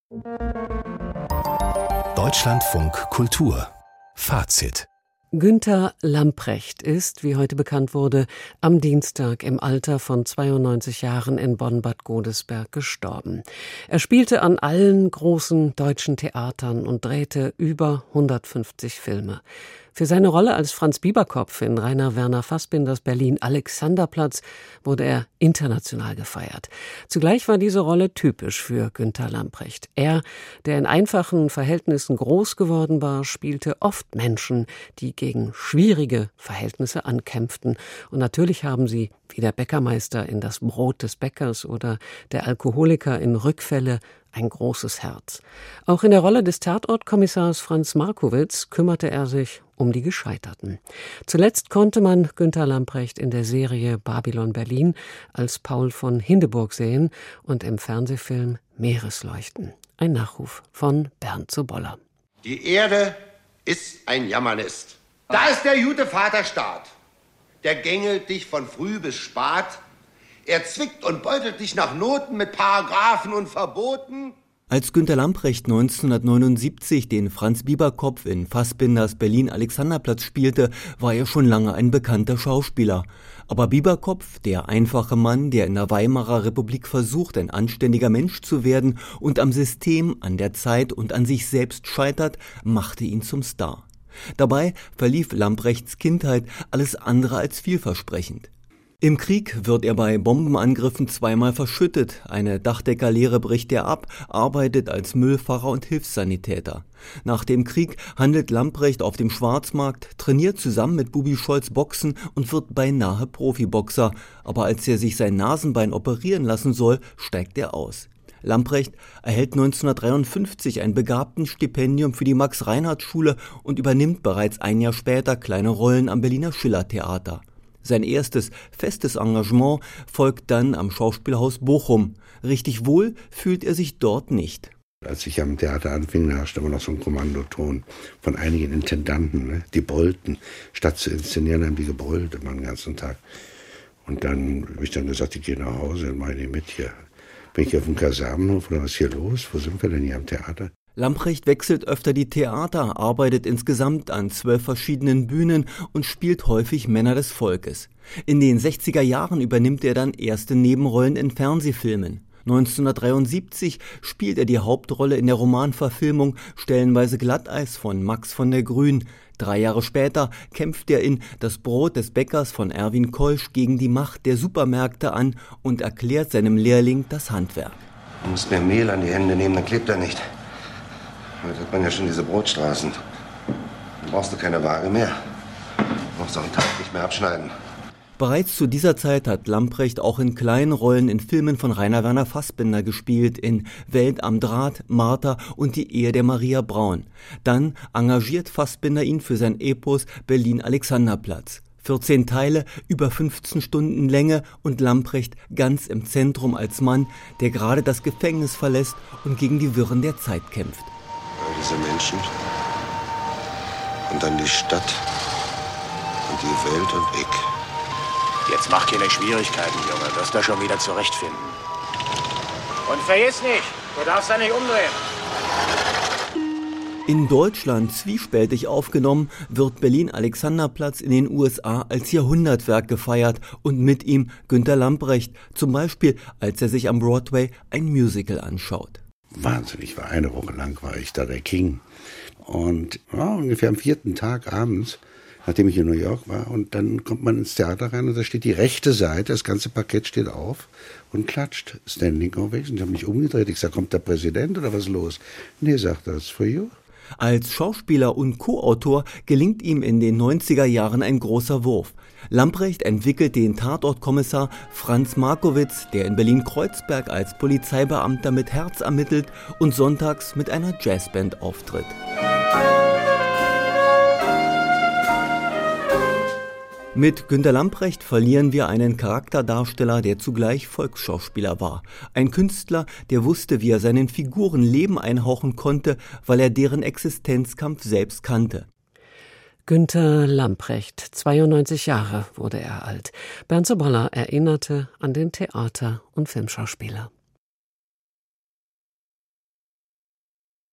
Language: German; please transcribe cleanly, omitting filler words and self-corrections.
Deutschlandfunk Kultur Fazit. Günter Lamprecht ist, wie heute bekannt wurde, am Dienstag im Alter von 92 Jahren in Bonn-Bad Godesberg gestorben. Er spielte an allen großen deutschen Theatern und drehte über 150 Filme. Für seine Rolle als Franz Bieberkopf in Rainer Werner Fassbinders Berlin-Alexanderplatz wurde er international gefeiert. Zugleich war diese Rolle typisch für Günter Lamprecht. Er, der in einfachen Verhältnissen groß geworden war, spielte oft Menschen, die gegen schwierige Verhältnisse ankämpften. Und natürlich haben sie, wie der Bäckermeister in Das Brot des Bäckers oder der Alkoholiker in Rückfälle, ein großes Herz. Auch in der Rolle des Tatortkommissars Franz Markowitz kümmerte er sich um die Gescheiterten. Zuletzt konnte man Günter Lamprecht in der Serie Babylon Berlin als Paul von Hindenburg sehen und im Fernsehfilm Meeresleuchten. Ein Nachruf von Bernd Zoboller. Die Erde ist ein Jammernest. Da ist der gute Vaterstaat. Der gängelt dich von früh bis spät. Er zwickt und beutelt dich nach Noten mit Paragraphen und Verboten. Als Günter Lamprecht 1979 den Franz Bieberkopf in Fassbinders Berlin-Alexanderplatz spielte, war er schon lange ein bekannter Schauspieler. Aber Bieberkopf, der einfache Mann, der in der Weimarer Republik versucht, ein anständiger Mensch zu werden und am System, an der Zeit und an sich selbst scheitert, machte ihn zum Star. Dabei verlief Lamprechts Kindheit alles andere als vielversprechend. Im Krieg wird er bei Bombenangriffen zweimal verschüttet, eine Dachdeckerlehre bricht er ab, arbeitet als Müllfahrer und Hilfssanitäter. Nach dem Krieg handelt Lamprecht auf dem Schwarzmarkt, trainiert zusammen mit Bubi Scholz Boxen und wird beinahe Profiboxer. Aber als er sich sein Nasenbein operieren lassen soll, steigt er aus. Lamprecht erhält 1953 ein Begabtenstipendium für die Max-Reinhardt-Schule und übernimmt bereits ein Jahr später kleine Rollen am Berliner Schillertheater. Sein erstes festes Engagement folgt dann am Schauspielhaus Bochum. Richtig wohl fühlt er sich dort nicht. Als ich am Theater anfing, herrschte immer noch so ein Kommandoton von einigen Intendanten, ne? Die brüllten. Statt zu inszenieren, haben die gebrüllt immer den ganzen Tag. Und dann habe ich dann gesagt, ich gehe nach Hause und mache die mit hier. Bin ich auf dem Kasernenhof oder was ist hier los? Wo sind wir denn hier am Theater? Lamprecht wechselt öfter die Theater, arbeitet insgesamt an 12 verschiedenen Bühnen und spielt häufig Männer des Volkes. In den 60er Jahren übernimmt er dann erste Nebenrollen in Fernsehfilmen. 1973 spielt er die Hauptrolle in der Romanverfilmung Stellenweise Glatteis von Max von der Grün. 3 Jahre später kämpft er in Das Brot des Bäckers von Erwin Keusch gegen die Macht der Supermärkte an und erklärt seinem Lehrling das Handwerk. Du musst mehr Mehl an die Hände nehmen, dann klebt er nicht. Heute hat man ja schon diese Brotstraßen. Dann brauchst du keine Waage mehr. Du brauchst auch einen Teig nicht mehr abschneiden. Bereits zu dieser Zeit hat Lamprecht auch in kleinen Rollen in Filmen von Rainer Werner Fassbinder gespielt, in Welt am Draht, Martha und Die Ehe der Maria Braun. Dann engagiert Fassbinder ihn für sein Epos Berlin-Alexanderplatz. 14 Teile, über 15 Stunden Länge und Lamprecht ganz im Zentrum als Mann, der gerade das Gefängnis verlässt und gegen die Wirren der Zeit kämpft. Diese Menschen und dann die Stadt und die Welt und ich. Jetzt mach keine Schwierigkeiten, Junge. Wirst du schon wieder zurechtfinden. Und vergiss nicht, du darfst da nicht umdrehen. In Deutschland zwiespältig aufgenommen, wird Berlin-Alexanderplatz in den USA als Jahrhundertwerk gefeiert und mit ihm Günter Lamprecht, zum Beispiel als er sich am Broadway ein Musical anschaut. Wahnsinnig war. Eine Woche lang war ich da der King. Und ungefähr am 4. Tag abends, nachdem ich in New York war, und dann kommt man ins Theater rein und da steht die rechte Seite, das ganze Parkett steht auf und klatscht. Standing Ovation. Ich habe mich umgedreht. Ich sage, kommt der Präsident oder was ist los? Nee, sagt er, it's for you. Als Schauspieler und Co-Autor gelingt ihm in den 90er Jahren ein großer Wurf. Lamprecht entwickelt den Tatortkommissar Franz Markowitz, der in Berlin-Kreuzberg als Polizeibeamter mit Herz ermittelt und sonntags mit einer Jazzband auftritt. Mit Günter Lamprecht verlieren wir einen Charakterdarsteller, der zugleich Volksschauspieler war. Ein Künstler, der wusste, wie er seinen Figuren Leben einhauchen konnte, weil er deren Existenzkampf selbst kannte. Günter Lamprecht, 92 Jahre wurde er alt. Bernd Zoboller erinnerte an den Theater- und Filmschauspieler.